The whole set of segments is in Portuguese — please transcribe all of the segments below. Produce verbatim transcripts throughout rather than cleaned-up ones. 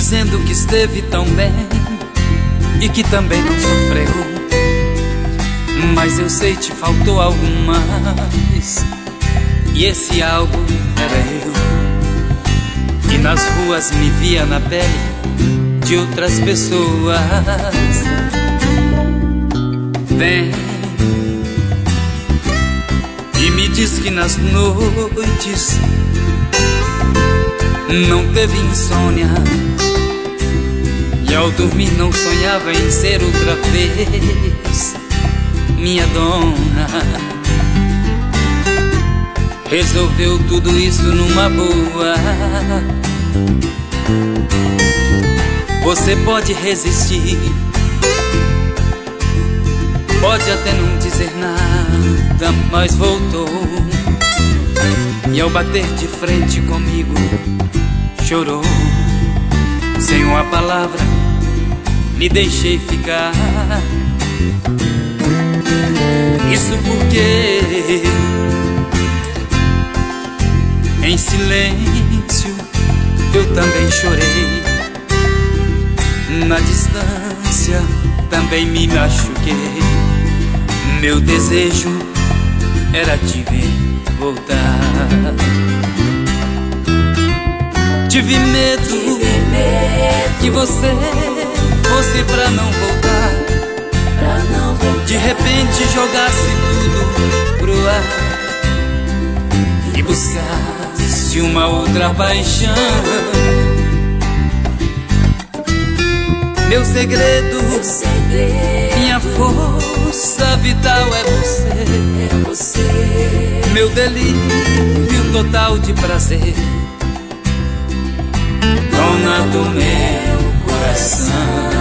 dizendo que esteve tão bem e que também não sofreu. Mas eu sei, te faltou algo mais, e esse algo era eu. E nas ruas me via na pele de outras pessoas. Vem e me diz que nas noites não teve insônia, e ao dormir não sonhava em ser outra vez minha dona. Resolveu tudo isso numa boa. Você pode resistir, pode até não dizer nada, mas voltou. E ao bater de frente comigo, chorou. Sem uma palavra, me deixei ficar. Isso porque em silêncio eu também chorei. Na distância também me machuquei. Meu desejo era te ver voltar. Tive medo que você fosse pra não voltar, de repente jogasse tudo pro ar e buscasse uma outra paixão. Meu segredo, minha força vital é você, é você. Meu delírio total de prazer, dona do meu coração.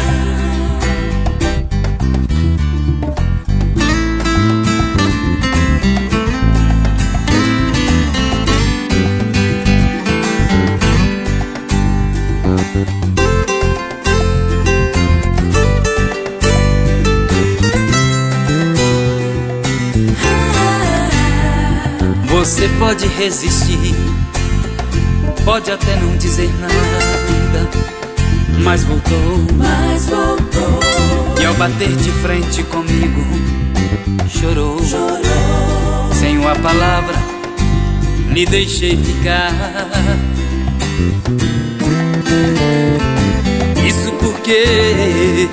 Você pode resistir, pode até não dizer nada, mas voltou, mas voltou. E ao bater de frente comigo, chorou, chorou. Sem uma palavra, me deixei ficar. Isso porque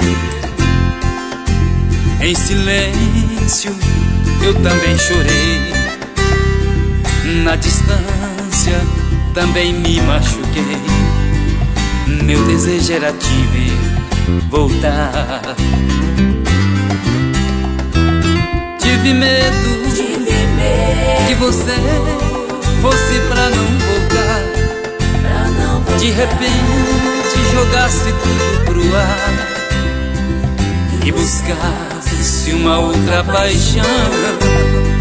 em silêncio eu também chorei. Na distância também me machuquei. Meu desejo era te ver voltar. Tive medo, Tive medo que você fosse pra não voltar, pra não voltar. de repente jogasse tudo pro ar e buscasse uma outra paixão.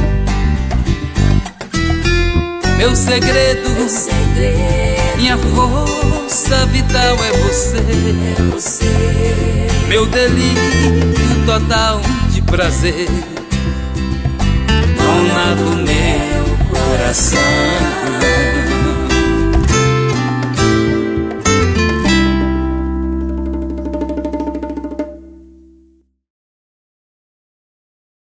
Meu segredo, Meu segredo, minha força vital é você, é você. meu delírio total de prazer, dona do